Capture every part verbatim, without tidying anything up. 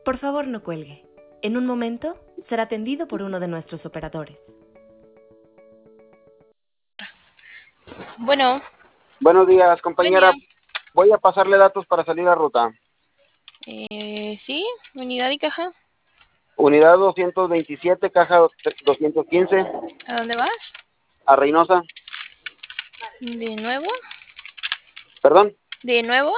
Por favor, no cuelgue. En un momento será atendido por uno de nuestros operadores. Bueno, Buenos días, compañera. buen día. Voy a pasarle datos para salir a ruta. Eh, sí, unidad y caja. Unidad doscientos veintisiete, caja doscientos quince, ¿A dónde vas? a Reynosa. ¿De nuevo? ¿Perdón? ¿De nuevo?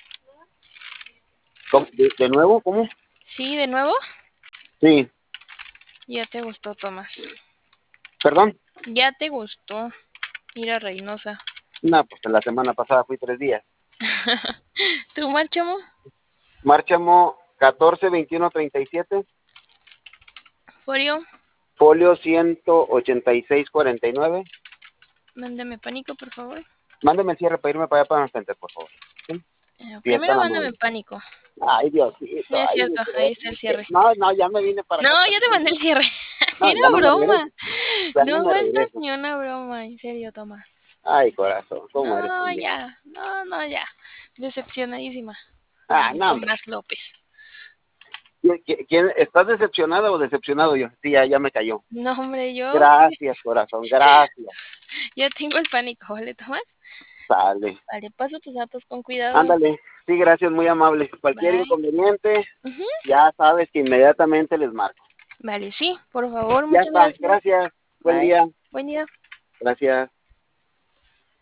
¿Cómo? ¿De, de nuevo? ¿Cómo? Sí, ¿de nuevo? Sí. Ya te gustó, Tomás. ¿Perdón? Ya te gustó ir a Reynosa. No, pues la semana pasada fui tres días. ¿Tu marchamo? Márchamo catorce veintiuno treinta y siete. Folio. Folio ciento ochenta y seis cuarenta y nueve. Mándame pánico, por favor. Mándeme el cierre para irme para allá para el center, por favor. ¿Sí? Eh, Sí, está primero la mándame madre. pánico. Ay, Diosito. Sí, es Ay, cierto, ahí está el cierre. no, no, ya me vine para No, acá. ya te mandé el cierre. No, Era ya no me broma. regreso. Ya no No me mandas regreso. ni una broma, en serio, Tomás. Ay, corazón, ¿cómo eres No, conmigo? ya. No, no, ya. Decepcionadísima. Ah, De no, hombre. Tomás López. ¿Quién, quién- quién- estás decepcionada o decepcionado yo? Sí, ya, ya me cayó. No, hombre, yo Gracias, corazón, gracias. ya tengo el pánico, ¿vale, Tomás? Sale. Vale, paso tus datos con cuidado. Ándale. Sí, gracias, muy amable. Cualquier Bye. inconveniente, Ujú. ya sabes que inmediatamente les marco. Vale, sí, por favor, Ya muchas está, gracias. gracias. Buen Bye. día. Buen día. Gracias.